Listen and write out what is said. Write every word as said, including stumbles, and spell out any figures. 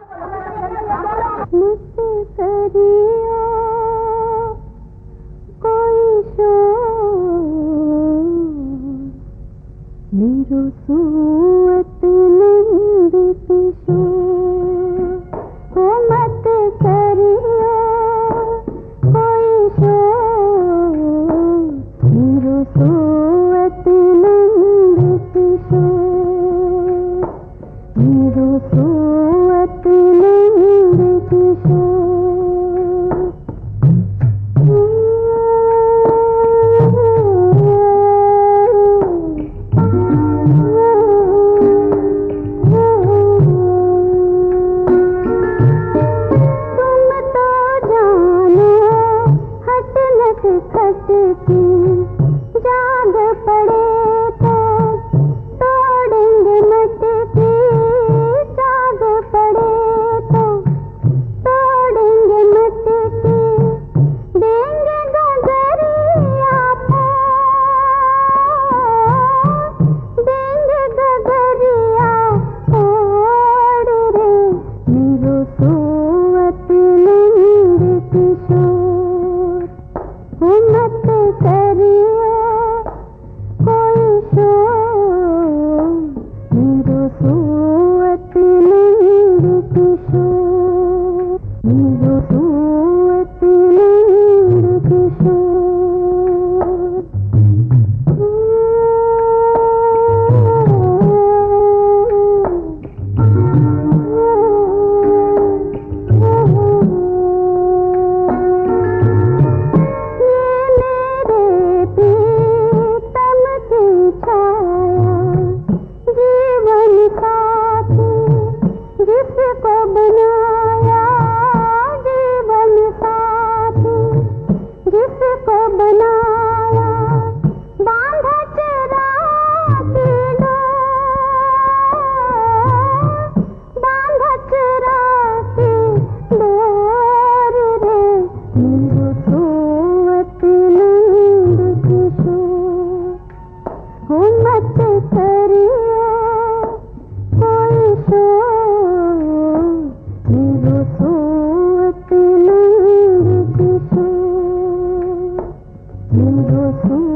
मुझसे करियो कोई शोर, मेरो सूअत नंद किशोर। हो मत करियो कोई शोर, मेरो सूअत नंद किशोर, मेरो सूअत नंद किशोर। खटकी जाग पड़े तो तोड़ेंगे मटकी, जाग पड़े तो तोड़ेंगे मटकी, देंगे गगरिया फोड़, देंगे गगरिया फोड़ रे, मेरो सूअत नंद किशोर। मत करियो कोई शोर, मेरो सूअत नंद किशोर, मेरो सूअत नंद किशोर। जिसको बनाया जीवन साथी, जिसको बनाया बांधा चरा के डोर, बांधा चरा के डोर रे, मेरो सूअत नंद किशोर। हो मत करियो कोई शोर, मेरो सूअत नंद किशोर, मेरो सूअत